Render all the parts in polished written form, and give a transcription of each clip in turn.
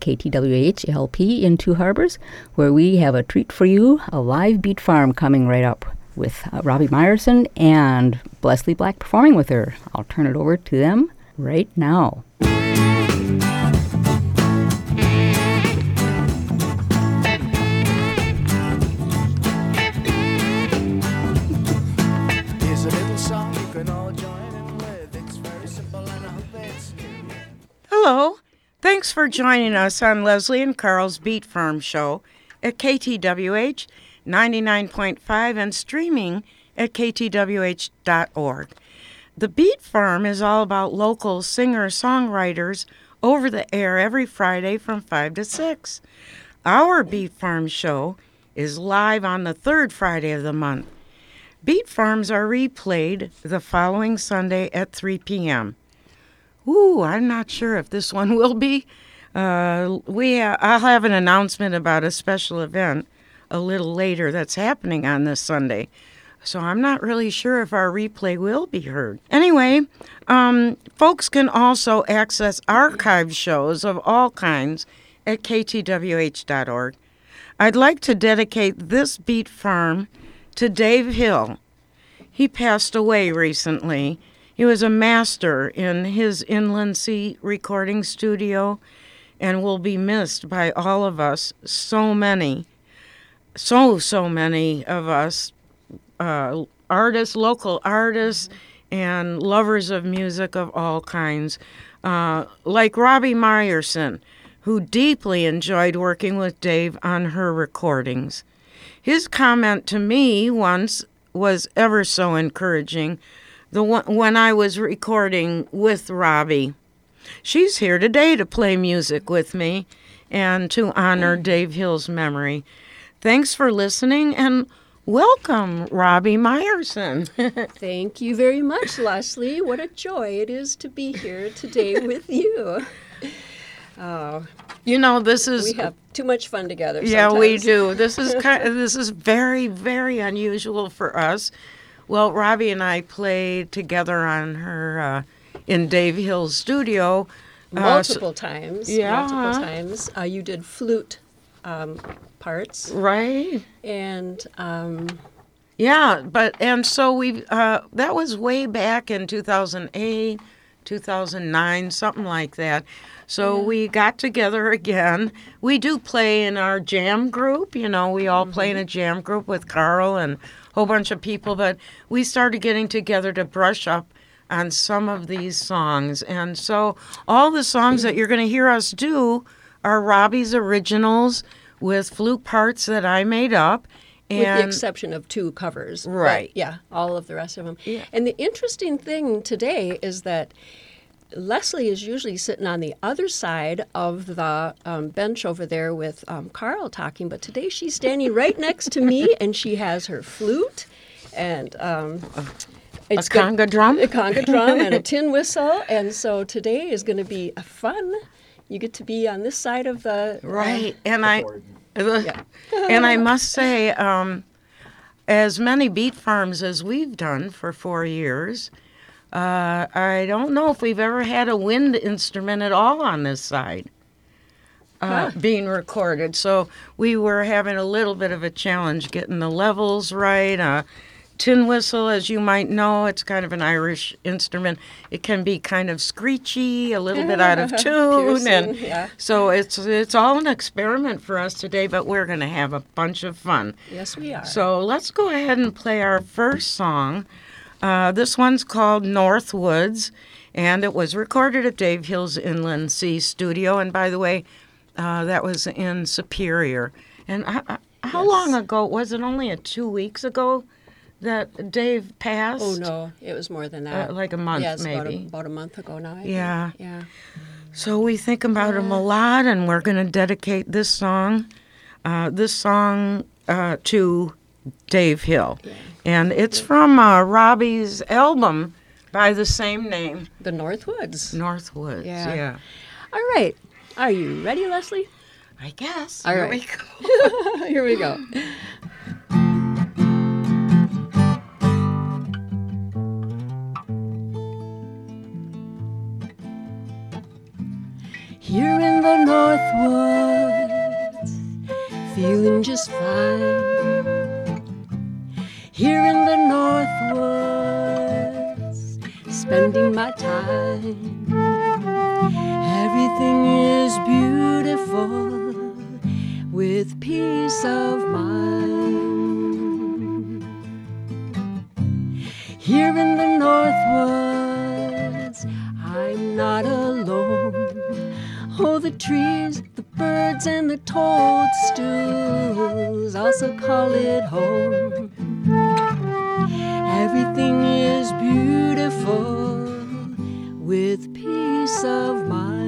KTWH-LP in Two Harbors, where we have a treat for you, a live beat farm coming right up with Robbie Meyerson and Leslie Black performing with her. I'll turn it over to them right now. Hello. Thanks for joining us on Leslie and Carl's Beat Farm Show at KTWH 99.5 and streaming at ktwh.org. The Beat Farm is all about local singer-songwriters over the air every Friday from 5 to 6. Our Beat Farm show is live on the third Friday of the month. Beat Farms are replayed the following Sunday at 3 p.m. I'm not sure if this one will be. I'll have an announcement about a special event a little later that's happening on this Sunday. So I'm not really sure if our replay will be heard. Anyway, folks can also access archived shows of all kinds at ktwh.org. I'd like to dedicate this Beat Farm to Dave Hill. He passed away recently. He was a master in his Inland Sea recording studio and will be missed by all of us. So many of us, artists, local artists, and lovers of music of all kinds, like Robbie Meyerson, who deeply enjoyed working with Dave on her recordings. His comment to me once was ever so encouraging. When I was recording with Robbie. She's here today to play music with me and to honor Dave Hill's memory. Thanks for listening and welcome, Robbie Meyerson. Thank you very much, Leslie. What a joy it is to be here today with you. You know, this is... We have too much fun together sometimes. Yeah, we do. This is very, very unusual for us. Well, Robbie and I played together on her in Dave Hill's studio. Multiple times. You did flute parts. Right. And... so we that was way back in 2008, 2009, something like that. So we got together again. We do play in our jam group. You know, we all play in a jam group with Carl and a whole bunch of people. But we started getting together to brush up on some of these songs. And so all the songs that you're going to hear us do are Robbie's originals with flute parts that I made up. With the exception of 2 covers. Right. But, all of the rest of them. Yeah. And the interesting thing today is that Leslie is usually sitting on the other side of the bench over there with Carl talking, but today she's standing right next to me, and she has her flute and a conga drum, and a tin whistle, and so today is going to be fun. You get to be on this side of the right, and I must say, as many beat farms as we've done for 4 years. I don't know if we've ever had a wind instrument at all on this side being recorded. So we were having a little bit of a challenge getting the levels right. Tin whistle, as you might know, it's kind of an Irish instrument. It can be kind of screechy, a little bit out of tune. So it's all an experiment for us today, but we're going to have a bunch of fun. Yes, we are. So let's go ahead and play our first song. This one's called North Woods, and it was recorded at Dave Hill's Inland Sea studio. And by the way, that was in Superior. And how long ago? Was it only 2 weeks ago that Dave passed? Oh, no, it was more than that. Like a month, maybe. About a month ago now, I think. Yeah. So we think about him a lot, and we're going to dedicate this song to Dave Hill. Yeah. And it's from Robbie's album by the same name. The North Woods. North Woods, yeah. All right. Are you ready, Leslie? I guess. All Here right. we go. Here we go. Here in the North north woods, feeling just fine. Here in the north woods, spending my time. Everything is beautiful with peace of mind. Here in the north woods, I'm not alone. Oh, the trees, the birds, and the toadstools also call it home. Everything is beautiful with peace of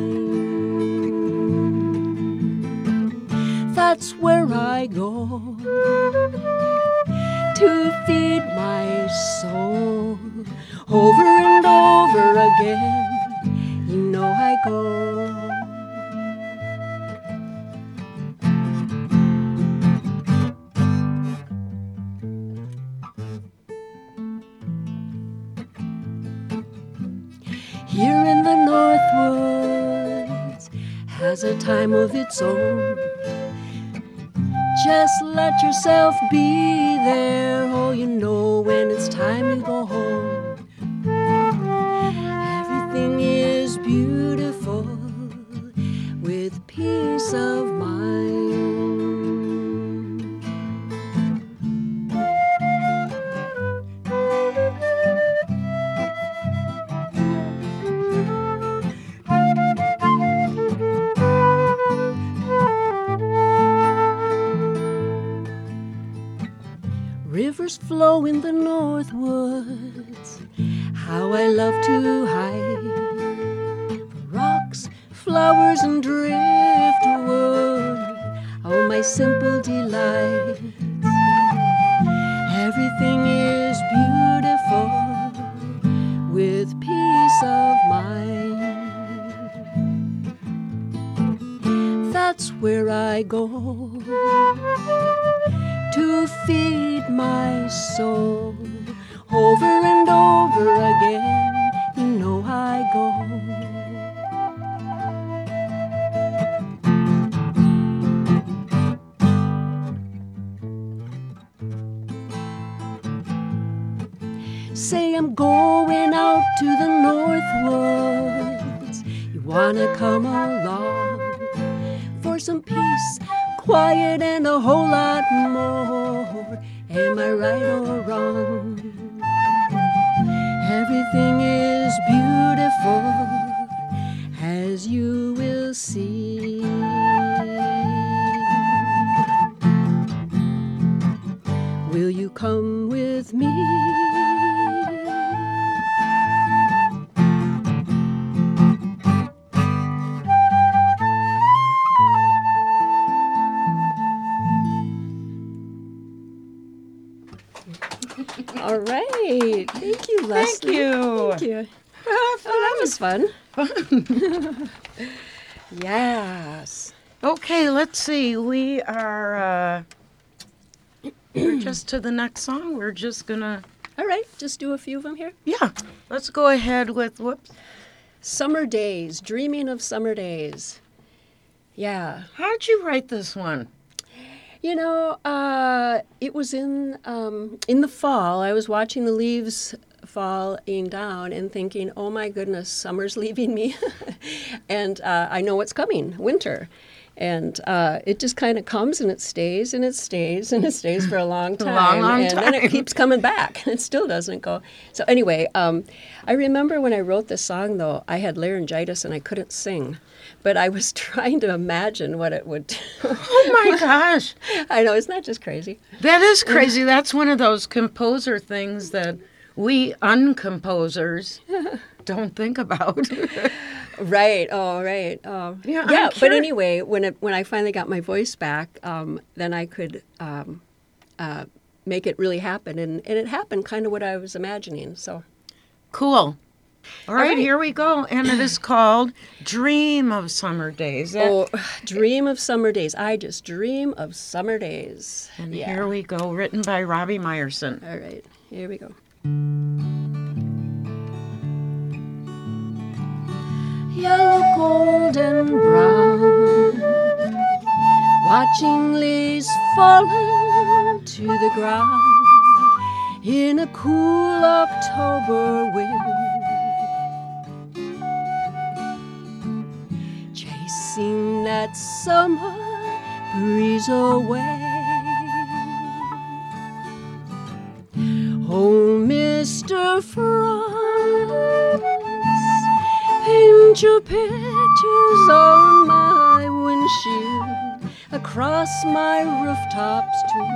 mind. That's where I go to feed my soul. Over and over again, you know I go. Here in the north woods has a time of its own. Just let yourself be there. Oh, you know when it's time to go home. Everything is beautiful with peace of mind. Rivers flow in the north woods. How I love to hide. Rocks, flowers, and driftwood. Oh, my simple delights. Everything is beautiful with peace of mind. That's where I go to feed my soul. Over and over again, you know I go. Say I'm going out to the north woods. You wanna come along for some peace, quiet, and a whole lot more. Am I right or wrong? Everything is beautiful, as you will see. Will you come with me? All right. Thank you, Leslie. Thank you. Thank you. Oh, that was fun. Yes. Okay, let's see. We are we're just to the next song. We're just gonna. All right. Just do a few of them here. Yeah, let's go ahead with whoops. Summer Days. Dreaming of Summer Days. Yeah. How'd you write this one? You know, it was in the fall. I was watching the leaves falling down and thinking, oh my goodness, summer's leaving me. And I know what's coming, winter. And it just kind of comes and it stays and it stays and it stays for a long time. Long and time. then it keeps coming back and it still doesn't go. So anyway, I remember when I wrote this song, though, I had laryngitis and I couldn't sing. But I was trying to imagine what it would do. Oh my gosh. I know, isn't that just crazy? That is crazy. That's one of those composer things that we uncomposers don't think about. Right. Oh, right. Yeah, But anyway, when I finally got my voice back, then I could make it really happen, and it happened kind of what I was imagining. So Cool. All right, right. here we go. And it is called Dream of Summer Days. Dream of Summer Days. I just dream of summer days. And here we go, written by Robbie Meyerson. All right, here we go. Yellow, gold, and brown, watching leaves falling to the ground in a cool October wind, chasing that summer breeze away. Oh, Mr. Frost, paint your pictures on my windshield, across my rooftops too,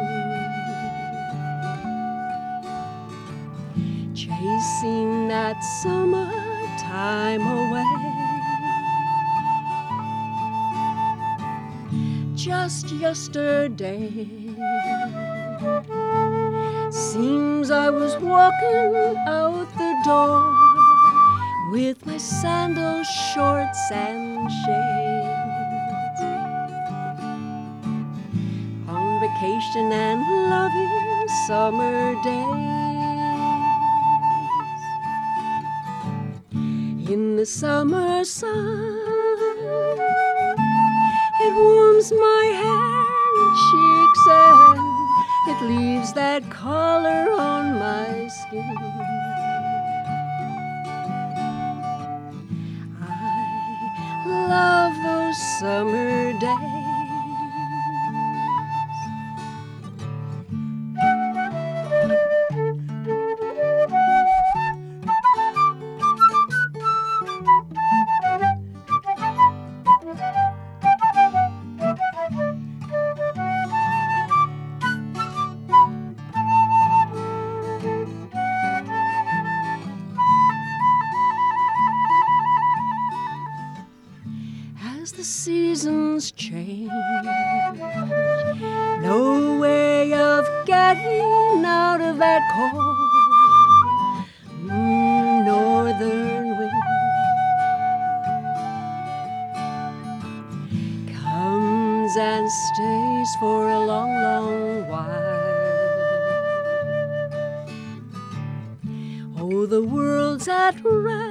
chasing that summertime away. Just yesterday, seems I was walking out the door with my sandals, shorts, and shades, on vacation and loving summer days. In the summer sun, it warms my hair and cheeks, and it leaves that color on my skin. I love those summer days. As the seasons change, no way of getting out of that cold northern wind comes and stays for a long, long while. Oh, the world's at rest,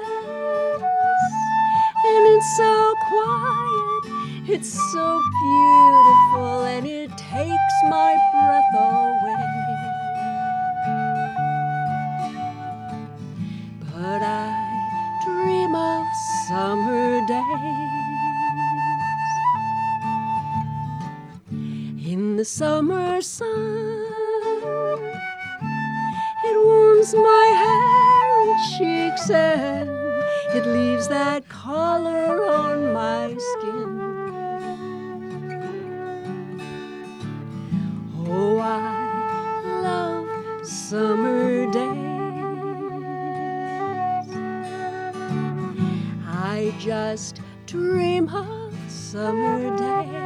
and it's so quiet, it's so beautiful, and it takes my breath away. But I dream of summer days. In the summer sun, it warms my hair and cheeks, and it leaves that color on my skin. Oh, I love summer days. I just dream of summer days.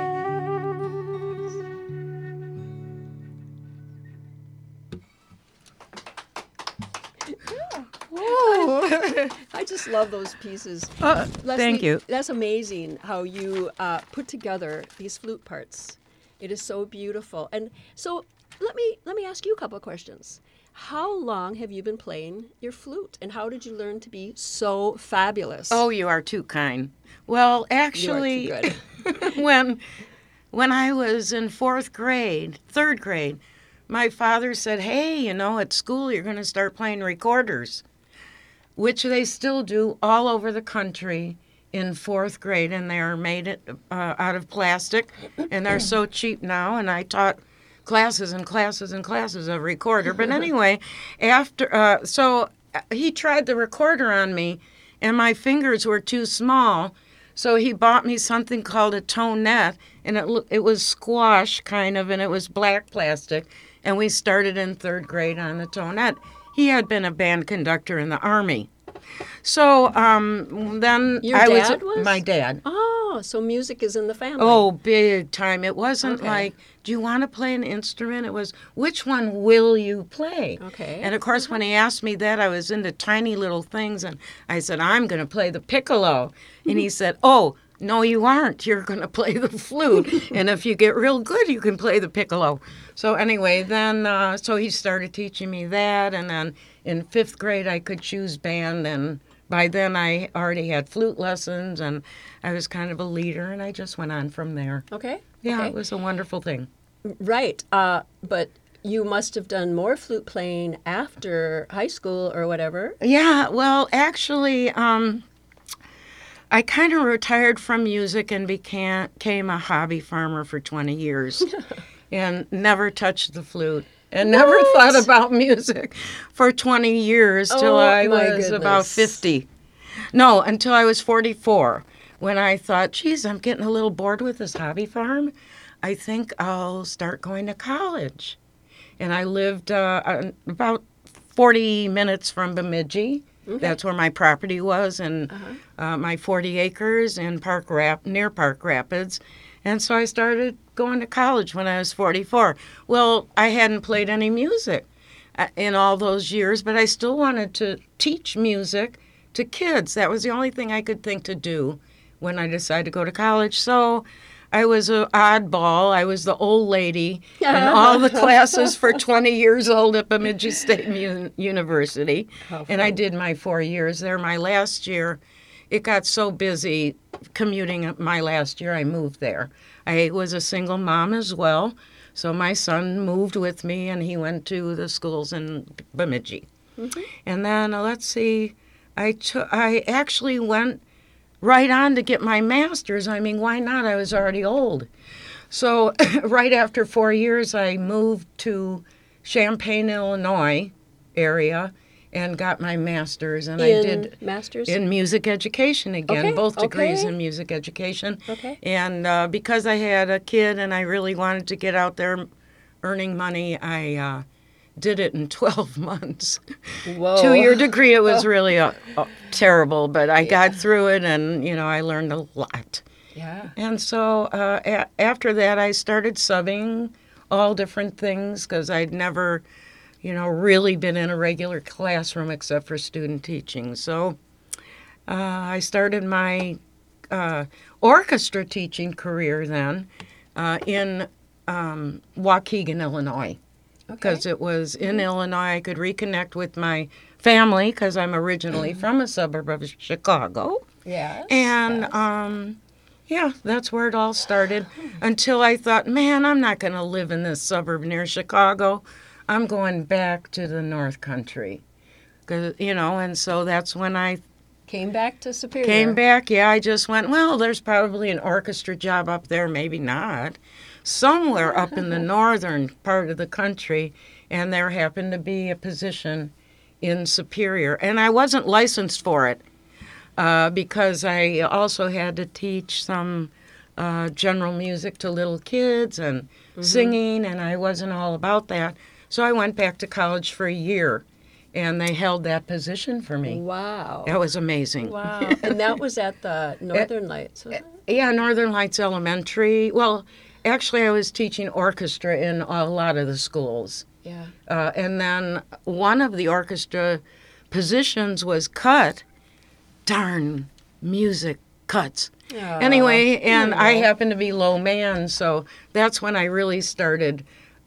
I just love those pieces. Leslie, Thank you. That's amazing how you put together these flute parts. It is so beautiful. And so let me ask you a couple of questions. How long have you been playing your flute, and how did you learn to be so fabulous? Oh, you are too kind. Well, actually, You are too good. when I was in third grade, my father said, "Hey, you know, at school you're going to start playing recorders," which they still do all over the country in fourth grade, and they are made out of plastic, and they're so cheap now. And I taught classes and classes and classes of recorder. But anyway, after so he tried the recorder on me, and my fingers were too small. So he bought me something called a tonette, and it was squash kind of, and it was black plastic. And we started in third grade on the tonette. He had been a band conductor in the Army. So then Your I dad was? My dad. Oh, so music is in the family. Oh, big time. It wasn't Okay. like, do you want to play an instrument? It was, which one will you play? Okay. And of course, when he asked me that, I was into tiny little things, and I said, I'm going to play the piccolo. And he said, oh, no, you aren't. You're going to play the flute. And if you get real good, you can play the piccolo. So anyway, then, so he started teaching me that. And then in fifth grade, I could choose band and by then I already had flute lessons, and I was kind of a leader, and I just went on from there. Okay. Yeah, Okay. it was a wonderful thing. Right. But you must have done more flute playing after high school or whatever. Yeah, well, actually, I kind of retired from music and became a hobby farmer for 20 years and never touched the flute and never thought about music for 20 years till Oh, I my was about goodness. 50. No, until I was 44 when I thought, geez, I'm getting a little bored with this hobby farm. I think I'll start going to college. And I lived about 40 minutes from Bemidji. That's where my property was, and my 40 acres in near Park Rapids. And so I started going to college when I was 44. Well, I hadn't played any music in all those years, but I still wanted to teach music to kids. That was the only thing I could think to do when I decided to go to college. So I was an oddball. I was the old lady in all the classes for 20 years old at Bemidji State University. And I did my 4 years there. My last year, it got so busy commuting. My last year, I moved there. I was a single mom as well. So my son moved with me, and he went to the schools in Bemidji. And then, let's see, I actually went right on to get my master's. I mean, why not? I was already old. So right after 4 years, I moved to Champaign, Illinois area and got my master's. And I did master's in music education again, Okay, both degrees okay. in music education. Okay. And because I had a kid and I really wanted to get out there earning money, I did it in 12 months. Whoa. 2-year degree, it was really terrible, but I got through it, and, I learned a lot. Yeah. And so after that, I started subbing all different things because I'd never, really been in a regular classroom except for student teaching. So I started my orchestra teaching career then in Waukegan, Illinois. Because it was in Illinois, I could reconnect with my family because I'm originally from a suburb of Chicago. Yes. And that's where it all started until I thought, man, I'm not going to live in this suburb near Chicago. I'm going back to the North Country. 'Cause, and so that's when I Came back to Superior. came back. Yeah, I just went, well, there's probably an orchestra job up there, maybe not. Somewhere up in the northern part of the country, and there happened to be a position in Superior. And I wasn't licensed for it because I also had to teach some general music to little kids and singing, and I wasn't all about that. So I went back to college for a year, and they held that position for me. Wow. That was amazing. Wow. And that was at the Northern Lights. Was it? Yeah, Northern Lights Elementary. Well, actually, I was teaching orchestra in a lot of the schools. Yeah. And then one of the orchestra positions was cut. Darn, music cuts. Aw, Anyway, and I no. happened to be low man, so that's when I really started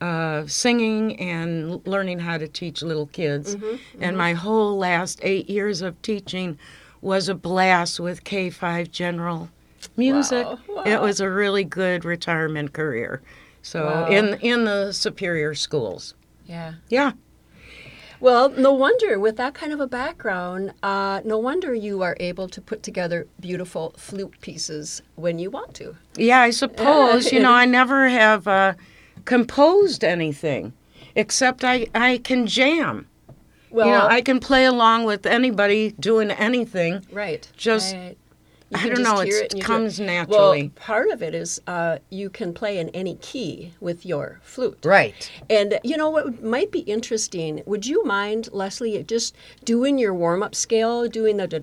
singing and learning how to teach little kids. And my whole last 8 years of teaching was a blast with K-5 general music. Wow. It was a really good retirement career. So Wow. in the Superior schools. Yeah. Yeah. Well, no wonder with that kind of a background, no wonder you are able to put together beautiful flute pieces when you want to. Yeah, I suppose. I never have composed anything except I can jam. Well, I can play along with anybody doing anything. right. just- right. You I can don't just know, hear it and you do comes Well, naturally. part of it is you can play in any key with your flute. Right. And you know what might be interesting? Would you mind, Leslie, just doing your warm-up scale, doing the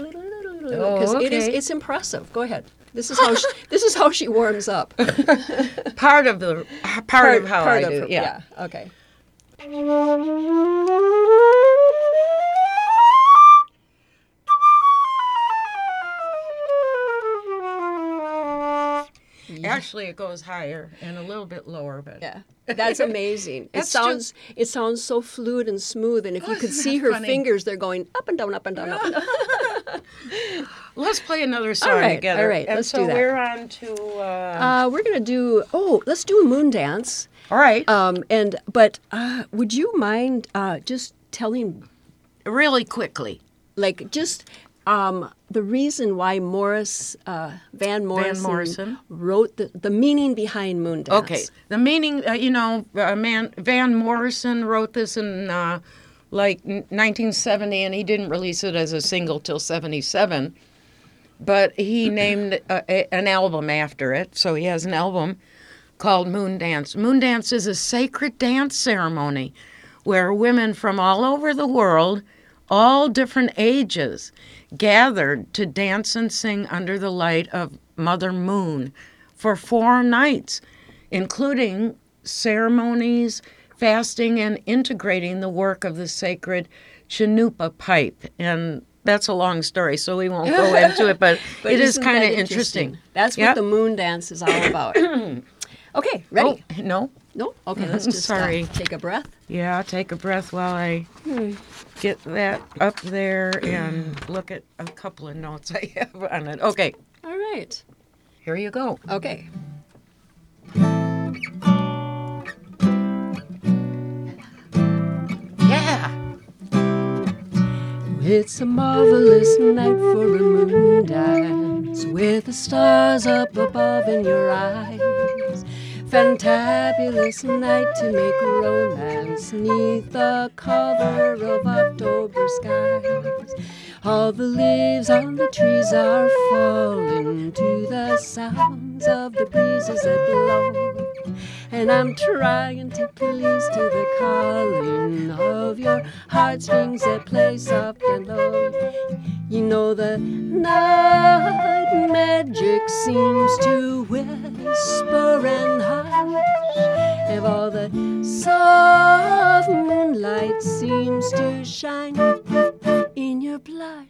because okay. it's impressive. Go ahead. This is how she warms up. Part of how I do. her- Yeah. Okay. Actually, it goes higher and a little bit lower, but Yeah, that's amazing. That's it sounds so fluid and smooth, and if you could Isn't see that her funny? fingers, they're going up and down, up and down, up and down. Let's play another song right, together. all right, And let's so do that. we're on to. We're gonna do. Oh, let's do a moon dance. All right. But would you mind just telling, Really quickly. like, just the reason why Van Morrison wrote the meaning behind moon dance? Okay. The meaning, Van Morrison wrote this in 1970, and he didn't release it as a single till 77. But he named an album after it. So he has an album called Moon Dance. Moon Dance is a sacred dance ceremony where women from all over the world, all different ages, gathered to dance and sing under the light of Mother Moon for 4 nights, including ceremonies, fasting, and integrating the work of the sacred Chinupa pipe. And that's a long story, so we won't go into it, but it is isn't kind of that interesting. That's Yep. what the moon dance is all about. Okay, ready? Oh, no? No? Okay, let's just Sorry. take a breath. Yeah, take a breath while I get that up there and look at a couple of notes I have on it. Okay, All right. here you go. Okay. Yeah. It's a marvelous night for a moon dance with the stars up above in your eyes. Fantabulous night to make romance neath the cover of October skies. All the leaves on the trees are falling to the sounds of the breezes that blow. And I'm trying to please to the calling of your heartstrings that play soft and low. You know the night magic seems to whisper and hush, and all the soft moonlight seems to shine in your blush.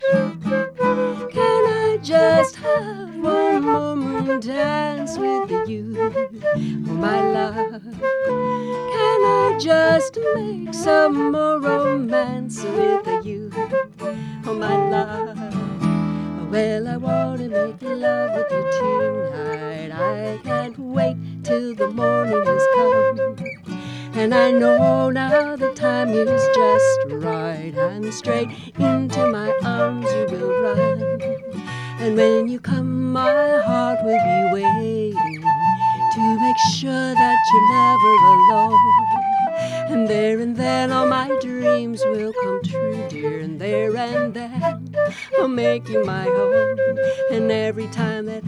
Can I just have one more moon dance with you, oh my love? Can I just make some more romance with you, oh my love? Well, I want to make love with you tonight. I can't wait till the morning has come. And I know now the time is just right, and straight into my arms you will run. And when you come, my heart will be waiting to make sure that you're never alone. And then all my dreams will come true, dear. And there and then I'll make you my own. And every time that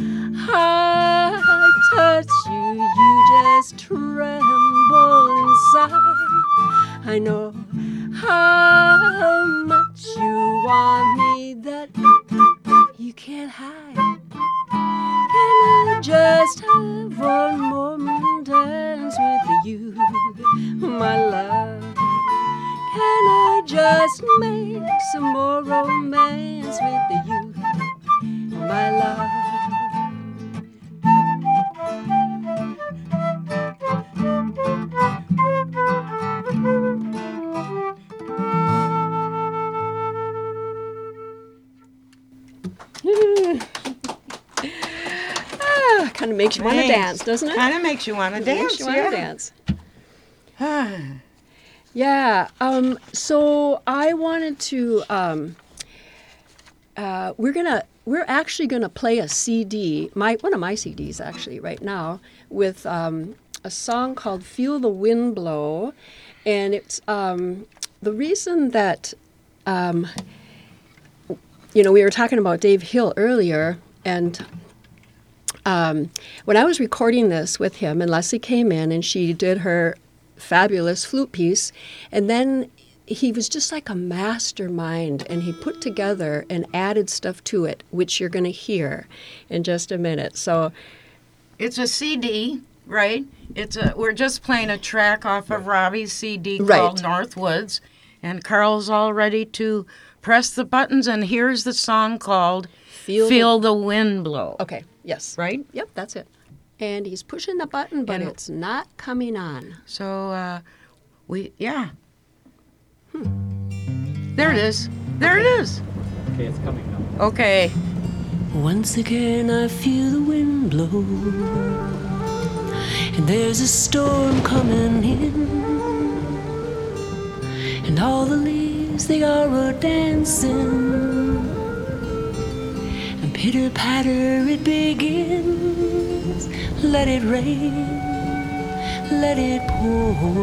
I touch you, you just tremble inside. I know how much you want me that you can't hide. Can I just have one more moon dance with you, my love? Can I just make some more romance with you, my love? Kind of makes you want to dance, doesn't it? Kind of makes you want to dance. Makes you want to dance. Yeah. Yeah. So I wanted to. We're actually gonna play a CD. One of my CDs actually right now with a song called "Feel the Wind Blow," and it's the reason that we were talking about Dave Hill earlier, and when I was recording this with him, and Leslie came in and she did her fabulous flute piece, and then he was just like a mastermind, and he put together and added stuff to it, which you're going to hear in just a minute. So It's a CD, right? We're just playing a track off of Robbie's CD Right. called Northwoods, and Carl's all ready to press the buttons, and here's the song called Feel the Wind Blow. Okay, yes. Right? Yep, that's it. And he's pushing the button, but And- it's not coming on. So, There it is. There it is. Okay, it's coming now. Okay. Once again I feel the wind blow, and there's a storm coming in, and all the leaves they are a-dancing, and pitter-patter it begins. Let it rain, let it pour.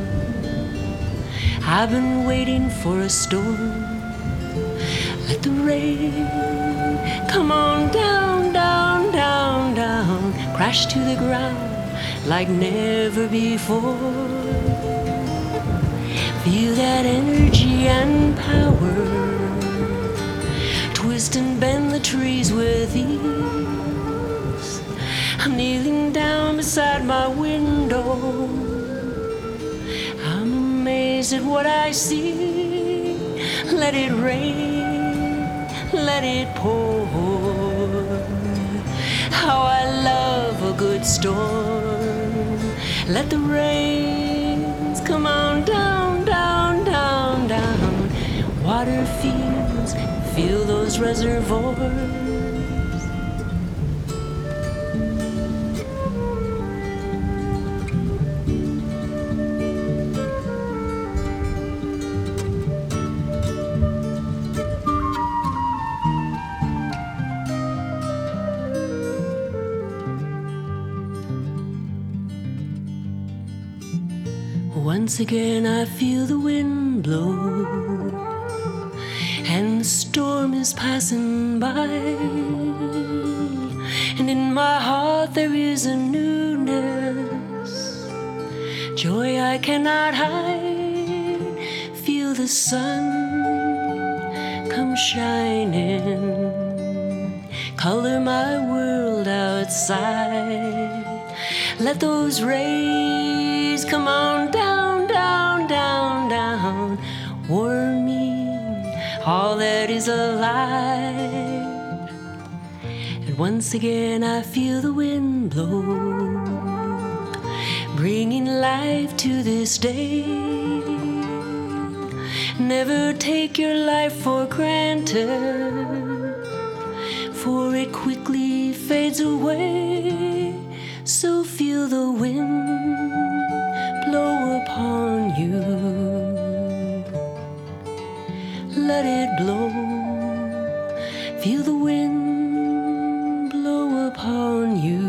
I've been waiting for a storm. Let the rain come on down, down, down, down, crash to the ground like never before. Feel that energy and power, twist and bend the trees with ease. I'm kneeling down beside my window, I'm amazed at what I see. Let it rain, let it pour. How I love a good storm. Let the rains come on down, down, down, down. Water fields, fill those reservoirs. Once again I feel the wind blow, and the storm is passing by, and in my heart there is a newness, joy I cannot hide. Feel the sun come shining, color my world outside. Let those rays come on down, down, down, down, warming all that is alive. And once again I feel the wind blow, bringing life to this day. Never take your life for granted, for it quickly fades away. So feel the wind blow upon you. Let it blow. Feel the wind blow upon you.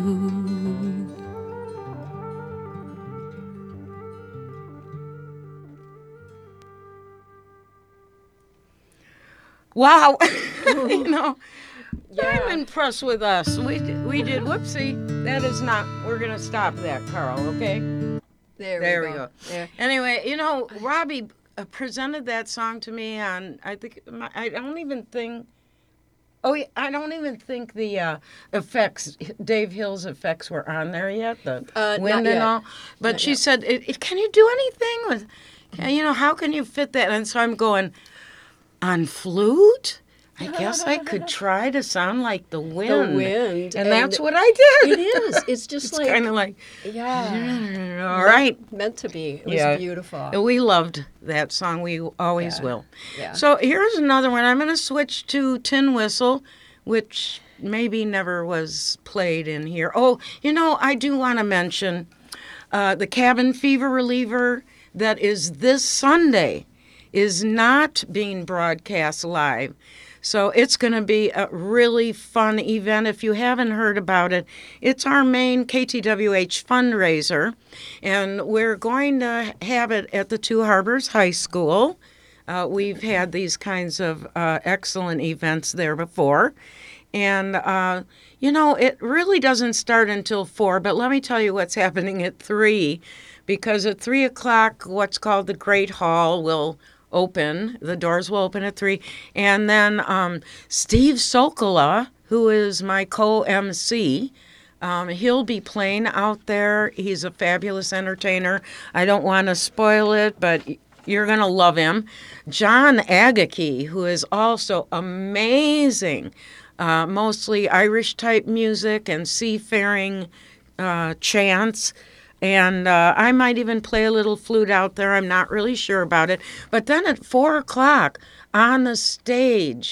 Wow. You know, I'm impressed with us. We did, whoopsie. That is not, we're going to stop that, Carl, okay? There we go. There. Anyway, you know, Robbie presented that song to me on, I don't even think the effects, Dave Hill's effects were on there yet, the wind and all. But Not she yet. said, can you do anything with, you know, how can you fit that? And so I'm going, on flute? I guess I could try to sound like the wind. The wind. And that's what I did. It is. It's just It's like, kind of like, yeah. all right. Meant to be. It was Yeah. beautiful. We loved that song. We always Yeah. will. Yeah. So here's another one. I'm going to switch to Tin Whistle, which maybe never was played in here. Oh, you know, I do want to mention the Cabin Fever Reliever that is this Sunday is not being broadcast live. So it's going to be a really fun event. If you haven't heard about it, it's our main KTWH fundraiser, and we're going to have it at the Two Harbors High School. We've had these kinds of excellent events there before. And, you know, it really doesn't start until 4, but let me tell you what's happening at 3, because at 3 o'clock, what's called the Great Hall will open. The doors will open at 3. And then Steve Sokola, who is my co-MC, he'll be playing out there. He's a fabulous entertainer. I don't want to spoil it, but you're going to love him. John Agaki, who is also amazing, mostly Irish-type music and seafaring chants. And I might even play a little flute out there. I'm not really sure about it. But then at 4 o'clock on the stage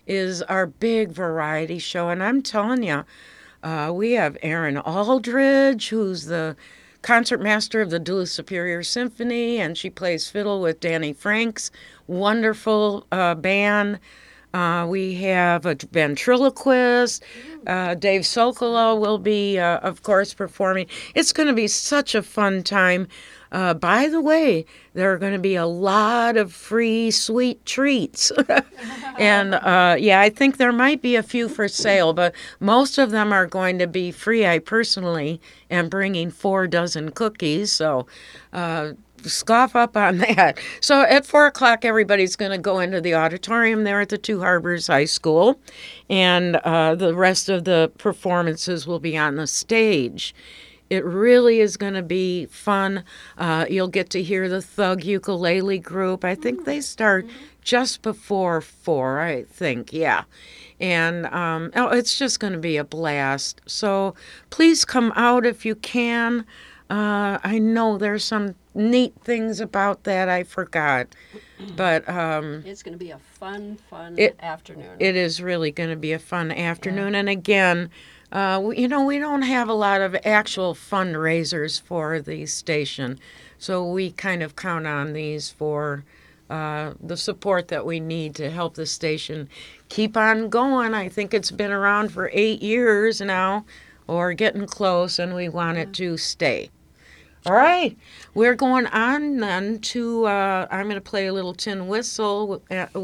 is our big variety show. And I'm telling you, we have Aaron Aldridge, who's the concertmaster of the Duluth Superior Symphony, and she plays fiddle with Danny Franks. Wonderful band. We have a ventriloquist. Dave Sokolow will be, of course, performing. It's going to be such a fun time. By the way, there are going to be a lot of free sweet treats. And yeah, I think there might be a few for sale, but most of them are going to be free. I personally am bringing 4 dozen cookies, so scoff up on that. So at 4 o'clock, everybody's going to go into the auditorium there at the Two Harbors High School, and the rest of the performances will be on the stage. It really is going to be fun. You'll get to hear the Thug Ukulele Group. I think they start just before 4, I think, yeah. And it's just going to be a blast. So please come out if you can. I know there's some neat things about that I forgot. But It's going to be a fun afternoon. it is really going to be a fun afternoon. And again, we don't have a lot of actual fundraisers for the station, so we kind of count on these for the support that we need to help the station keep on going. I think it's been around for 8 years now, or getting close, and we want it to stay. All right, we're going on then to, I'm going to play a little tin whistle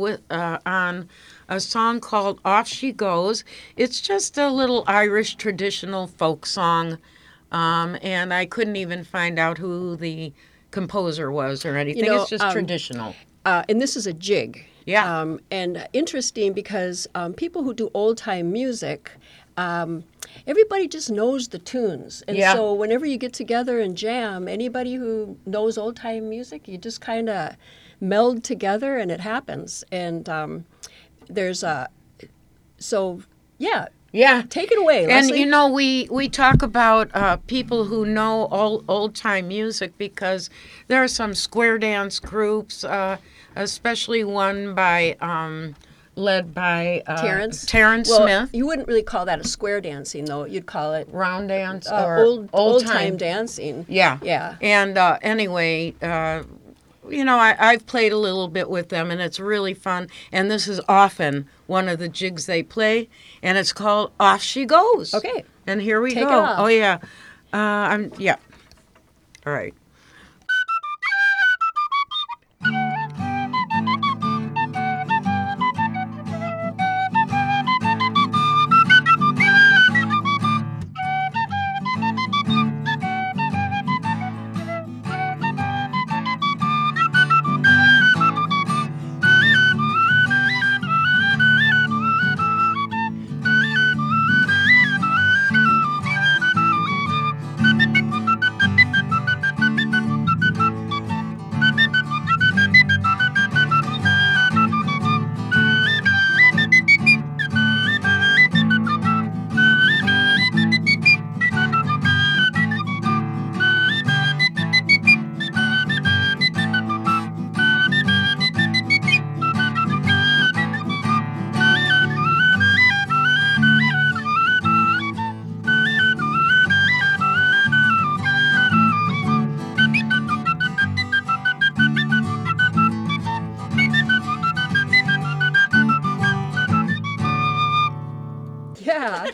on a song called Off She Goes. It's just a little Irish traditional folk song, and I couldn't even find out who the composer was or anything. It's just traditional. And this is a jig. Yeah. And interesting because people who do old-time music, everybody just knows the tunes. And Yeah. so whenever you get together and jam, anybody who knows old-time music, you just kind of meld together and it happens. And there's a... So, yeah. Yeah. Take it away, And, Leslie. we talk about people who know old-time music because there are some square dance groups, especially one led by Terrence Terrence Well, Smith. you wouldn't really call that a square dancing, though. You'd call it Round dance or old-time dancing. Yeah. Yeah. And anyway, I've played a little bit with them, and it's really fun. And this is often one of the jigs they play, and it's called Off She Goes. Okay. And here we Take go. it off. Oh, yeah. Yeah. All right. Yeah.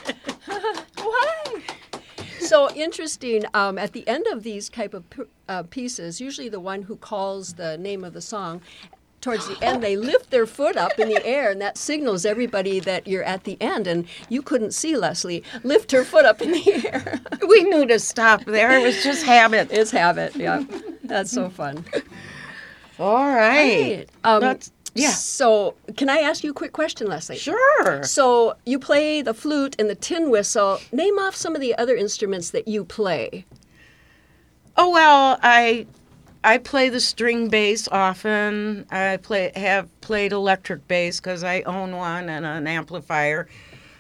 Why? So interesting. At the end of these type of pieces, usually the one who calls the name of the song, towards the end, they lift their foot up in the air, and that signals everybody that you're at the end. And you couldn't see Leslie lift her foot up in the air. We knew to stop there. It was just habit. It's habit. Yeah, that's so fun. All right. Yeah. So, can I ask you a quick question, Leslie? Sure. So, you play the flute and the tin whistle. Name off some of the other instruments that you play. Oh, well, I play the string bass often. I have played electric bass because I own one and an amplifier.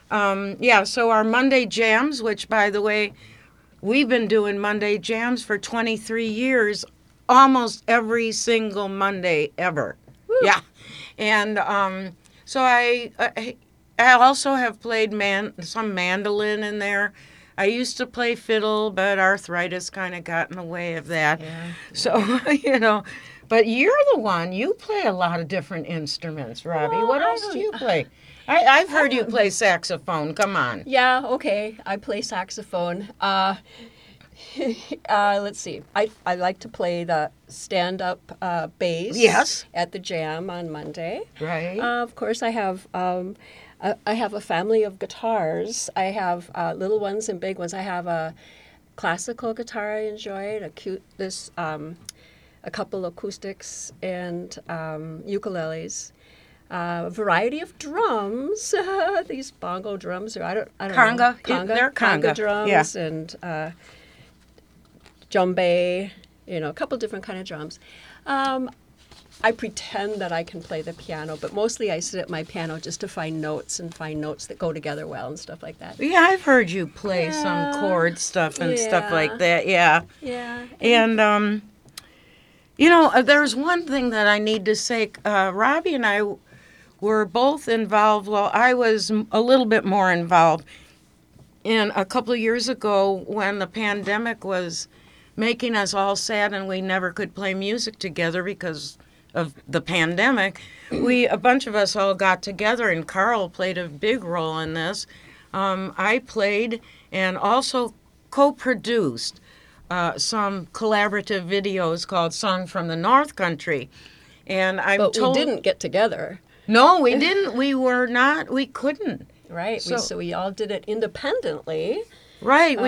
So our Monday jams, which, by the way, we've been doing Monday jams for 23 years, almost every single Monday ever. Woo. Yeah. And So I also have played some mandolin in there. I used to play fiddle, but arthritis kind of got in the way of that. Yeah. So, but you're the one, you play a lot of different instruments, Robbie. Well, What I else don't- do you play? I've heard you play saxophone. Come on. Yeah, okay. I play saxophone. Let's see. I like to play the stand-up bass. Yes. At the Jam on Monday. Right. Of course, I have a family of guitars. I have little ones and big ones. I have a classical guitar I enjoyed, a couple acoustics, and ukuleles. A variety of drums, these bongo drums, or I don't Conga. know. They're conga. drums, Yeah. and djembe, a couple different kind of drums. I pretend that I can play the piano, but mostly I sit at my piano just to find notes that go together well and stuff like that. Yeah, I've heard you play some Yeah. chord stuff and stuff Yeah. like that. Yeah. Yeah. And, there's one thing that I need to say. Robbie and I were both involved. Well, I was a little bit more involved in a couple of years ago when the pandemic was making us all sad and we never could play music together because of the pandemic. A bunch of us all got together, and Carl played a big role in this. I played and also co-produced some collaborative videos called Song from the North Country. And I'm But told... we didn't get together. No, we didn't. We couldn't. Right. So- So we all did it independently. Right.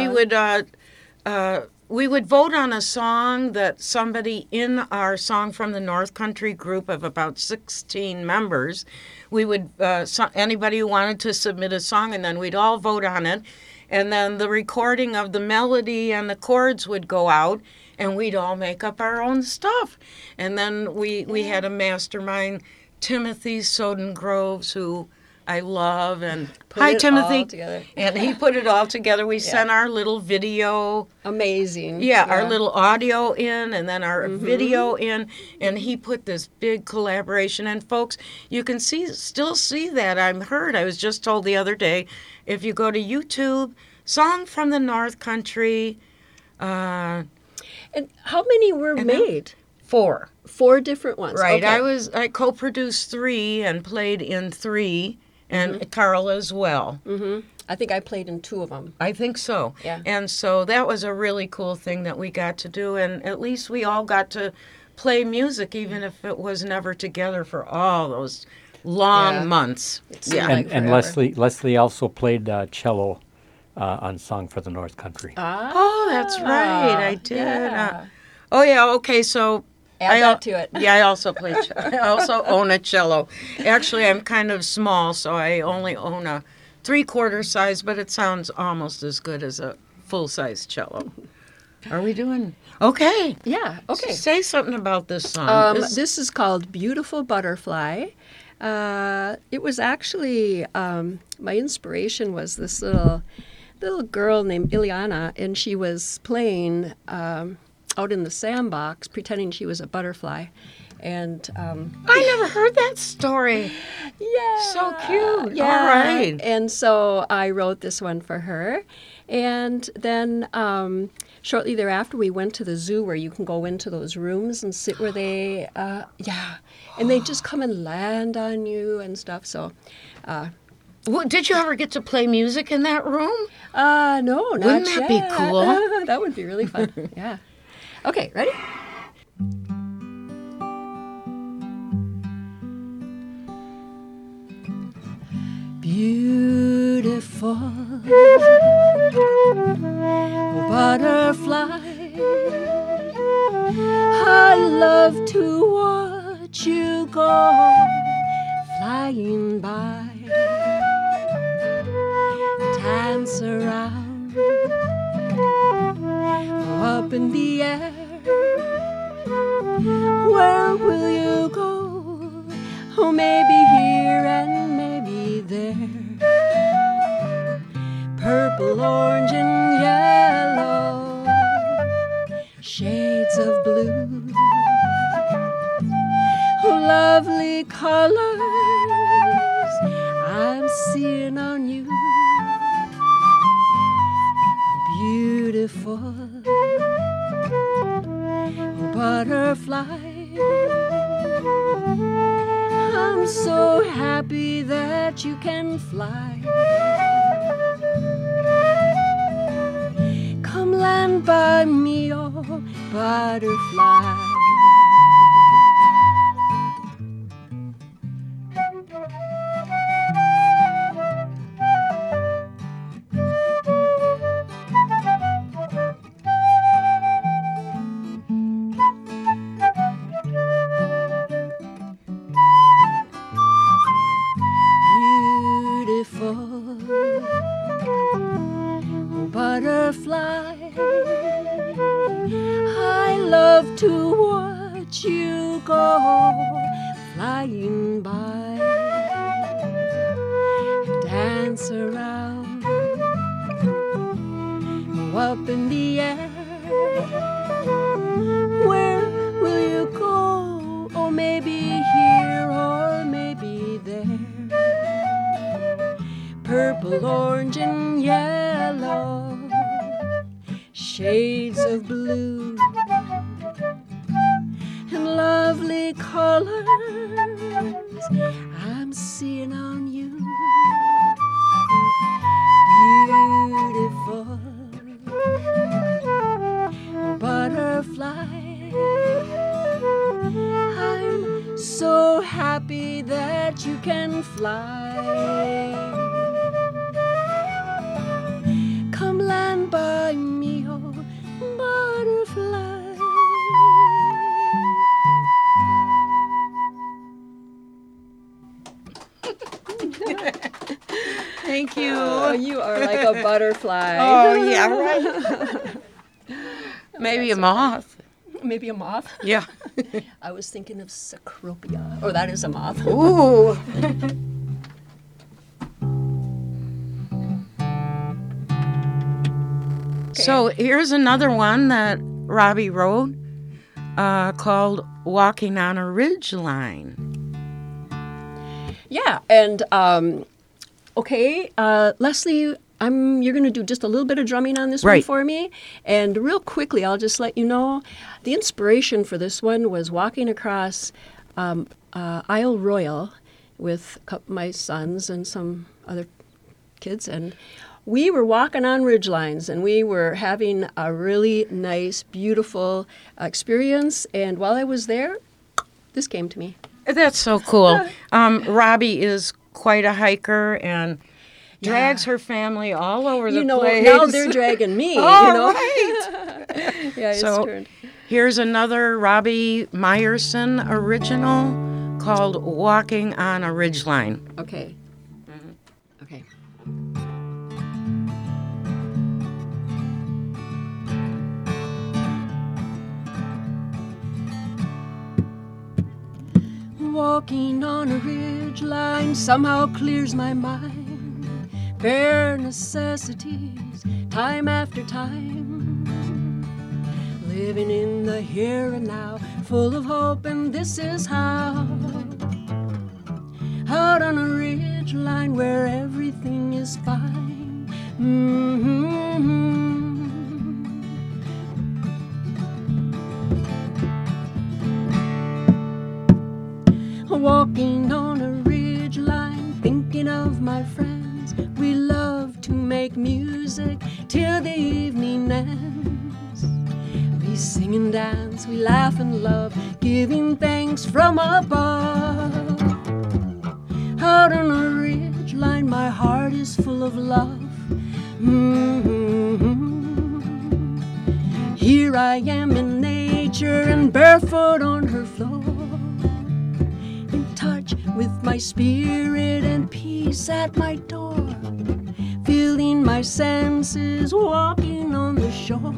We would vote on a song that somebody in our Song from the North Country group of about 16 members, we would, anybody who wanted to submit a song, and then we'd all vote on it. And then the recording of the melody and the chords would go out, and we'd all make up our own stuff. And then we had a mastermind, Timothy Soden Groves, who I love, and Put hi it Timothy, all together. and he put it all together. We sent our little video, Amazing. our little audio in, and then our video in, and he put this big collaboration. And folks, you can still see that. I was just told the other day, if you go to YouTube, Song from the North Country, And how many were made? 4. 4 different ones. Right. Okay. I co-produced 3 and played in 3, and Carl as well. I think I played in 2 of them. I think so. Yeah. And so that was a really cool thing that we got to do, and at least we all got to play music, even if it was never together for all those long Yeah. months. seemed like And forever. Leslie also played cello on Song for the North Country. Oh, that's right. I did. Yeah. Oh, yeah. Okay. So Add that to it. Yeah, I also play. I also own a cello. Actually, I'm kind of small, so I only own a 3/4 size, but it sounds almost as good as a full-size cello. Are we doing okay? Yeah. Okay. Say something about this song. This is called Beautiful Butterfly. It was actually, my inspiration was this little girl named Ileana, and she was playing out in the sandbox, pretending she was a butterfly. And I never heard that story. yeah, So cute. Yeah. All right. And so I wrote this one for her. And then shortly thereafter, we went to the zoo where you can go into those rooms and sit where they, and they just come and land on you and stuff. So, Did you ever get to play music in that room? no, not Wouldn't that be yet. cool? That would be really fun. Yeah. Okay, ready? Beautiful butterfly, I love to watch you go flying by, dance around up in the air. Where will you go? Oh, maybe here and maybe there. Purple, orange, and yellow, shades of blue. Oh, lovely colors, I'm seeing on you. Beautiful butterfly. I'm so happy that you can fly. Come land by me, oh butterfly. Butterfly, I love to watch you go flying by, dance around, up in the air. Where will you go? Oh, maybe here or maybe there. Purple, orange, and yellow, shades of blue, and lovely colors I'm seeing on you. Beautiful butterfly, I'm so happy that you can fly. Come land by me, oh butterfly. Thank you. Oh, you are like a butterfly. Oh, yeah, right. Maybe a moth. Maybe a moth. Yeah. I was thinking of Cecropia. Oh, that is a moth. Ooh. So here's another one that Robbie wrote called Walking on a Ridge Line. Yeah, and okay, Leslie, you're going to do just a little bit of drumming on this one Right. for me. And real quickly, I'll just let you know, the inspiration for this one was walking across Isle Royal with my sons and some other kids, and we were walking on ridgelines, and we were having a really nice, beautiful experience. And while I was there, this came to me. That's so cool. Robbie is quite a hiker and drags her family all over the place. Now they're dragging me. Oh, right. Yeah, it's So turned. here's another Robbie Meyerson original called Walking on a Ridgeline. Okay. Okay. Walking on a ridgeline somehow clears my mind. Bare necessities, time after time. Living in the here and now, full of hope, and this is how. Out on a ridgeline where everything is fine. Walking on a ridgeline, thinking of my friends. We love to make music till the evening ends. We sing and dance, we laugh and love, giving thanks from above. Out on a ridgeline, my heart is full of love. Here I am in nature and barefoot on her floor, in touch with my spirit and peace at my door, feeling my senses walking on the shore.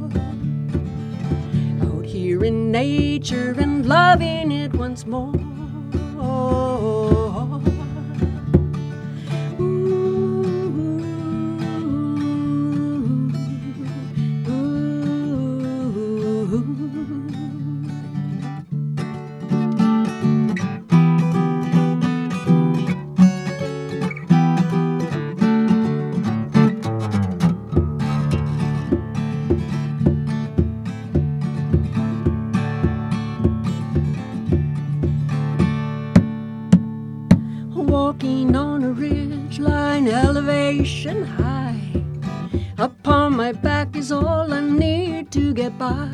Out here in nature and loving it once more. ocean high. Upon my back is all I need to get by.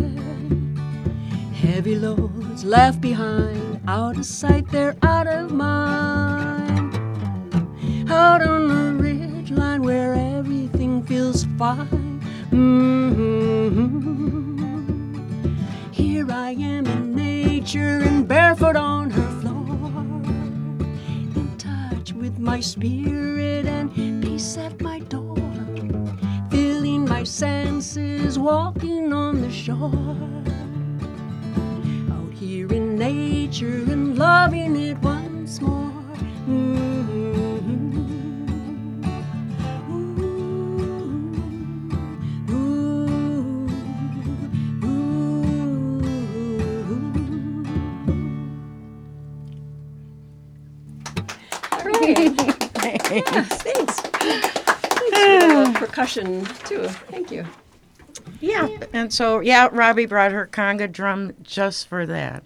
Heavy loads left behind, out of sight, they're out of mind. Out on the ridge line where everything feels fine. Here I am in nature and barefoot on her floor, in touch with my spirit and peace at my door, feeling my senses walking on the shore. Out here in nature and loving it once more. Yeah, thanks. Thanks for the percussion, too. Thank you. Yeah, and so, yeah, Robbie brought her conga drum just for that.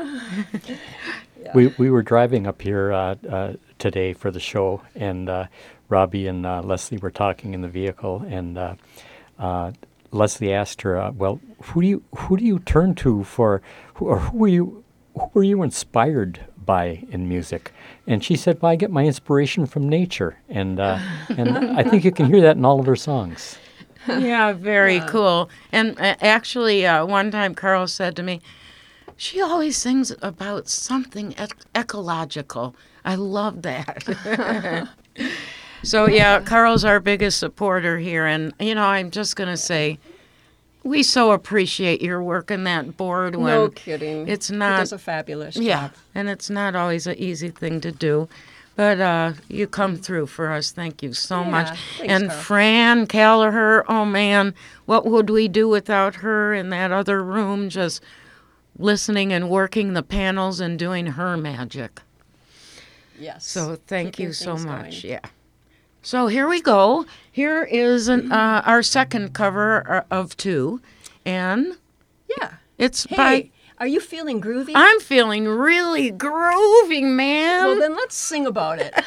We were driving up here today for the show, and Robbie and Leslie were talking in the vehicle, and Leslie asked her, "Well, who do you turn to for, who were you inspired by in music?" And she said, "Well, I get my inspiration from nature," and I think you can hear that in all of her songs. Yeah, very cool. And actually, one time Carl said to me, she always sings about something ecological. I love that. So, yeah, Carl's our biggest supporter here. And, I'm just going to say, we so appreciate your work in that board. No kidding. It's He not. does a fabulous Yeah, job. and it's not always an easy thing to do. But you come through for us. Thank you so Yeah, much. thanks, And Carl. Fran Callagher, oh man, what would we do without her in that other room just listening and working the panels and doing her magic? Yes. So thank Keeping you so things much. going. Yeah. So here we go. Here is our second cover of two. And Yeah. it's Hey, by... are you feeling groovy? I'm feeling really groovy, man. Well, then let's sing about it.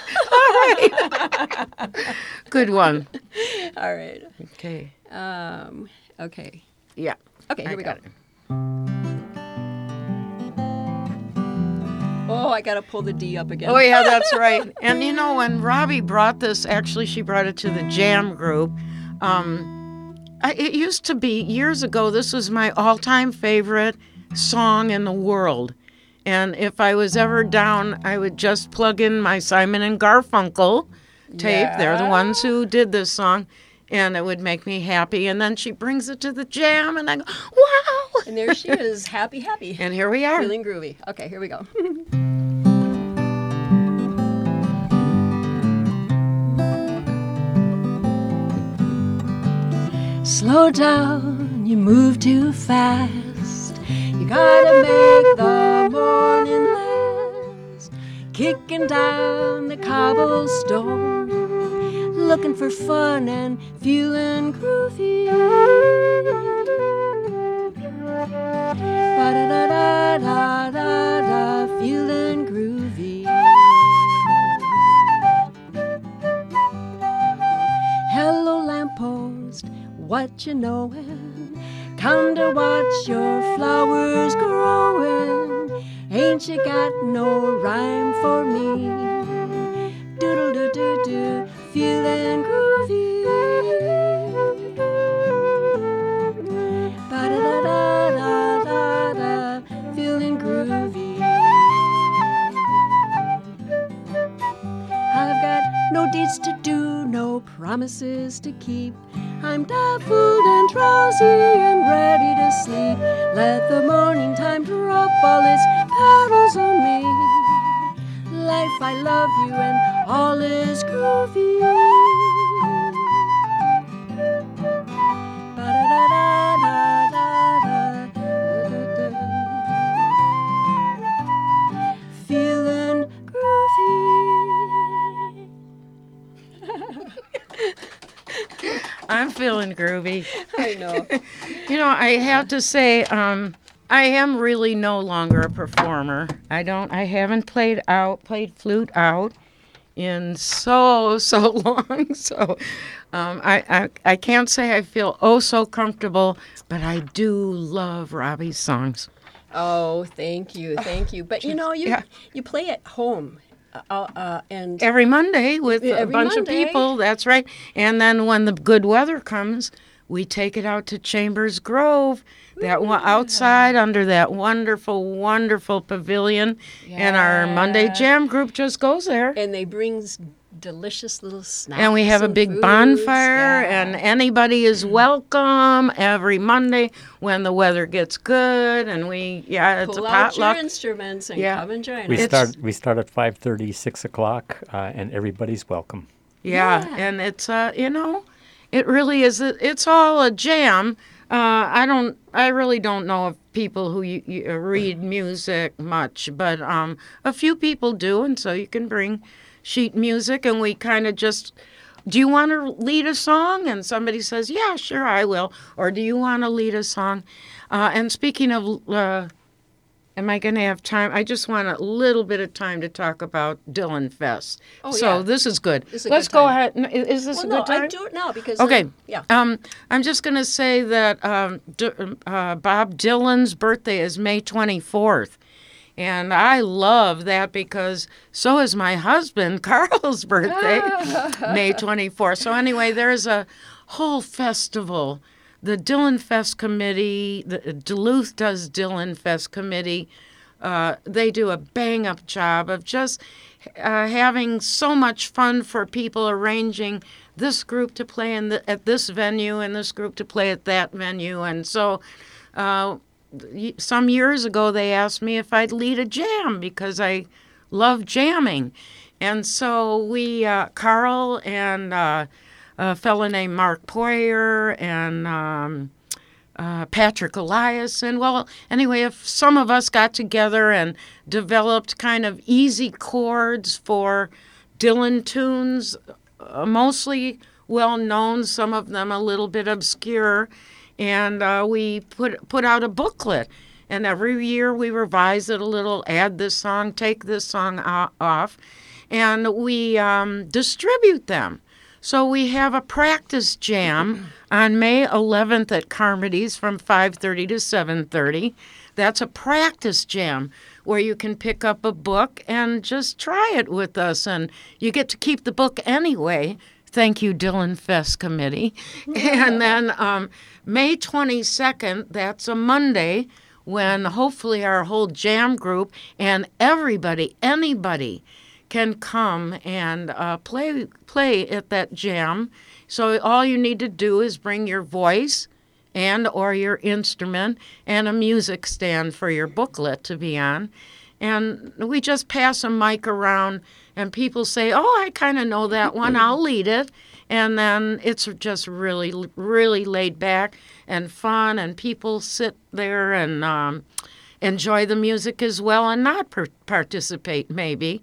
Good one. All right. Okay. Okay. Yeah. Okay, I here we go. got it. Oh, I got to pull the D up again. Oh, yeah, that's right. And when Robbie brought this, actually, she brought it to the jam group. It used to be, years ago, this was my all-time favorite song in the world. And if I was ever down, I would just plug in my Simon and Garfunkel tape. They're the ones who did this song. And it would make me happy. And then she brings it to the jam, and I go, wow! And there she is, happy. And here we are. Feeling groovy. Okay, here we go. Slow down, you move too fast. You gotta make the morning last. Kicking down the cobblestone, looking for fun and feeling groovy. Ba-da-da-da-da-da, feeling groovy. Hello, lamppost, what you knowin'? Come to watch your flowers growin'. Ain't you got no rhyme for me? Doodle-doo-doo-doo, feeling groovy. Ba-da-da-da-da-da, feeling groovy. I've got no deeds to do, no promises to keep. I'm dappled and drowsy and ready to sleep. Let the morning time drop all its petals on me. Life, I love you and all is groovy. Ba-da-da-da-da-da-da-da. Feeling groovy. I'm feeling groovy. I know. I have to say, I am really no longer a performer. I haven't played flute out in so long. So I can't say I feel oh so comfortable, but I do love Robbie's songs. Oh, thank you. But you play at home, and Every Monday with a Every bunch Monday. of people, that's right. And then when the good weather comes, we take it out to Chambers Grove, outside under that wonderful, wonderful pavilion. And our Monday Jam group just goes there. and they bring delicious little snacks. And we have a big foods. bonfire, Yeah. and anybody is welcome every Monday when the weather gets good. And it's Pull a out your potluck. instruments and Yeah. come and join We us. start at 5:30, 6 o'clock, and everybody's welcome. Yeah, and it's it really is. It's all a jam. I really don't know of people who read music much, but a few people do, and so you can bring sheet music, and we kind of just. Do you want to lead a song? And somebody says, yeah, sure, I will. Or do you want to lead a song? And speaking of, am I going to have time? I just want a little bit of time to talk about Dylan Fest. Oh, so yeah. this is good. This is a Let's good go time. ahead. Is this Well, a no, good time? I do it now because Okay. yeah. I'm just going to say that Bob Dylan's birthday is May 24th. And I love that because so is my husband, Carl's birthday, May 24th. So anyway, there's a whole festival. The Dylan Fest Committee, the Duluth Does Dylan Fest Committee, they do a bang-up job of just having so much fun for people, arranging this group to play at this venue and this group to play at that venue. And so some years ago they asked me if I'd lead a jam because I love jamming. And so Carl and a fellow named Mark Poyer and Patrick Eliason. Well, anyway, if some of us got together and developed kind of easy chords for Dylan tunes, mostly well-known, some of them a little bit obscure, and we put out a booklet. And every year we revise it a little, add this song, take this song off, and we distribute them. So we have a practice jam on May 11th at Carmody's from 5:30 to 7:30. That's a practice jam where you can pick up a book and just try it with us. And you get to keep the book anyway. Thank you, Dylan Fest Committee. And then May 22nd, that's a Monday, when hopefully our whole jam group and anybody can come and play at that jam. So all you need to do is bring your voice and or your instrument and a music stand for your booklet to be on. And we just pass a mic around and people say, oh, I kind of know that one, I'll lead it. And then it's just really, really laid back and fun, and people sit there and enjoy the music as well and not participate maybe.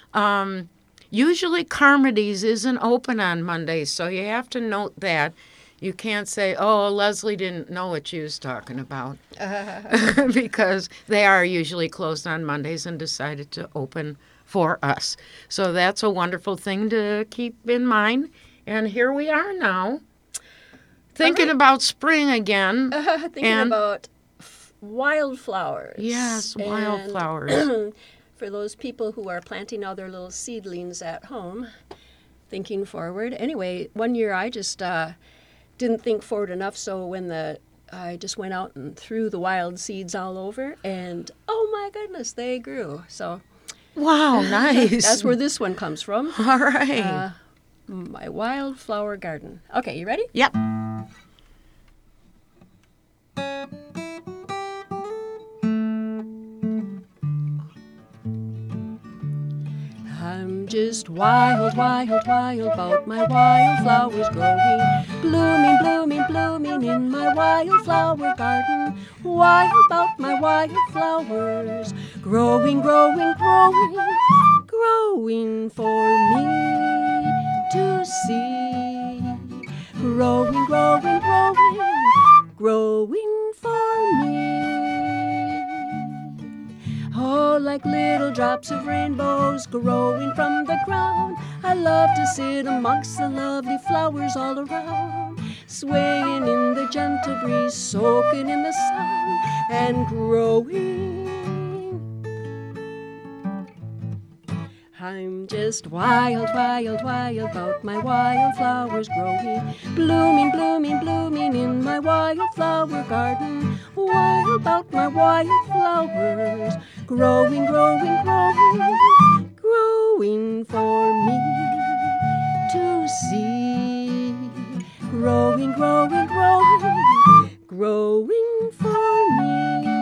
Usually Carmody's isn't open on Mondays, so you have to note that. You can't say, oh, Leslie didn't know what she was talking about, because they are usually closed on Mondays and decided to open for us. So that's a wonderful thing to keep in mind. And here we are now, thinking about spring again. Thinking about wildflowers. Yes, And wildflowers. for those people who are planting all their little seedlings at home, thinking forward. Anyway, one year I just didn't think forward enough, so I just went out and threw the wild seeds all over, and oh my goodness, they grew. So Wow, nice. that's where this one comes from. All right. My wildflower garden. Okay, you ready? Yep. I'm just wild, wild, wild about my wildflowers growing, blooming, blooming, blooming in my wildflower garden. Wild about my wildflowers, growing, growing, growing, growing for me to see. Growing, growing, growing, growing for me. Oh, like little drops of rainbows growing from the ground. I love to sit amongst the lovely flowers all around, swaying in the gentle breeze, soaking in the sun, and growing. I'm just wild, wild, wild about my wildflowers growing, blooming, blooming, blooming in my wildflower garden. Wild about my wildflowers, growing, growing, growing, growing for me to see. Growing, growing, growing, growing for me.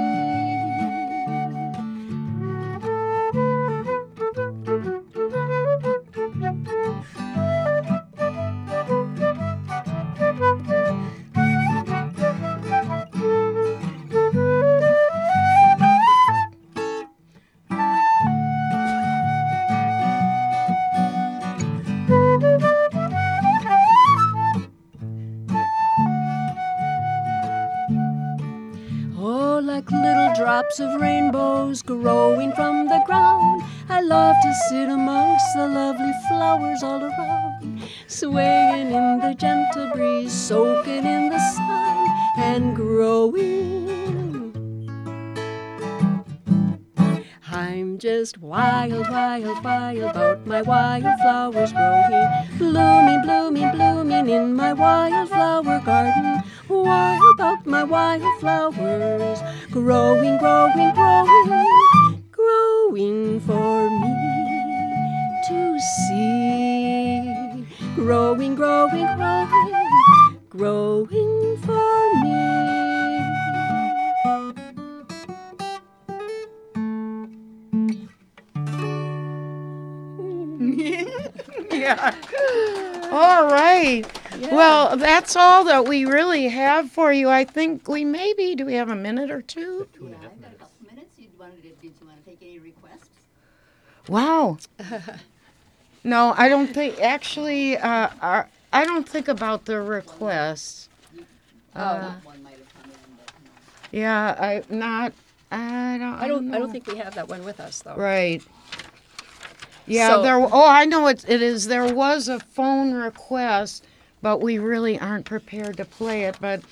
Drops of rainbows growing from the ground. I love to sit amongst the lovely flowers all around, swaying in the gentle breeze, soaking in the sun, and growing. I'm just wild, wild, wild about my wildflowers growing, blooming, blooming, blooming in my wildflower garden. Wild about my wildflowers, growing, growing, growing, growing for me to see. Growing, growing, growing, growing for me. Yeah. All right. Yeah. Well, that's all that we really have for you. I think we maybe, do we have a minute or two? Yeah, I've got a couple minutes. Did you want to take any requests? Wow. No, I don't think, actually, I don't think about the requests. One might have come in, but no. Yeah, I don't know. I don't think we have that one with us though. Right. Yeah, So- I know it is. There was a phone request, but we really aren't prepared to play it. But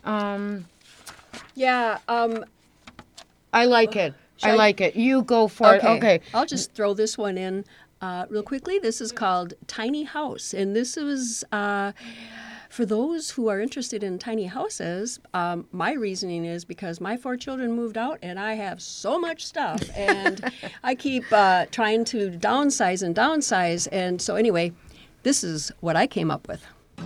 Yeah. I like it. Should I I- like it. You go for it. Okay. I'll just throw this one in real quickly. This is called Tiny House, and this is for those who are interested in tiny houses. My reasoning is because my 4 children moved out, and I have so much stuff, and I keep trying to downsize, and so anyway, this is what I came up with.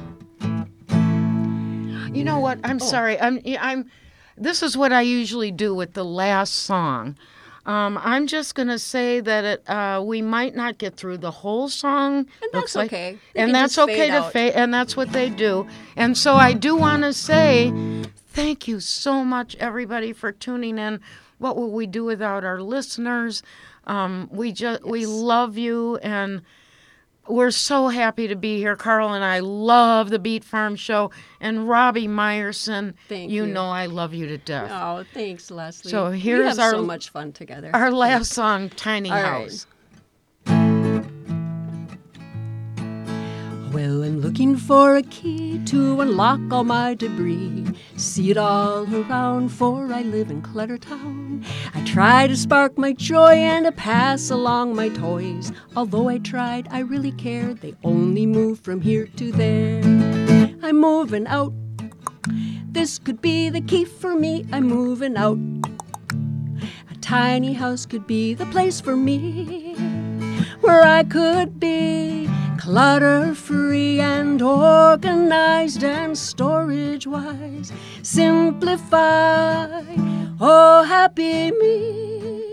You know what? I'm sorry. This is what I usually do with the last song. I'm just going to say that we might not get through the whole song. And that's okay. They And can that's just okay fade to out. fade, and that's what they do. And so I do want to say thank you so much, everybody, for tuning in. What would we do without our listeners? We love you, and we're so happy to be here. Carl and I love the Beat Farm Show, and Robbie Meyerson, Thank you you. know I love you to death. Oh, thanks, Leslie. So we here's have so our- much fun together. Our last song, Tiny All right. House. Well, I'm looking for a key to unlock all my debris. See it all around, for I live in Cluttertown. I try to spark my joy and to pass along my toys. Although I tried, I really cared. They only move from here to there. I'm moving out. This could be the key for me. I'm moving out. A tiny house could be the place for me, where I could be clutter-free and organized and storage-wise. Simplify, oh happy me.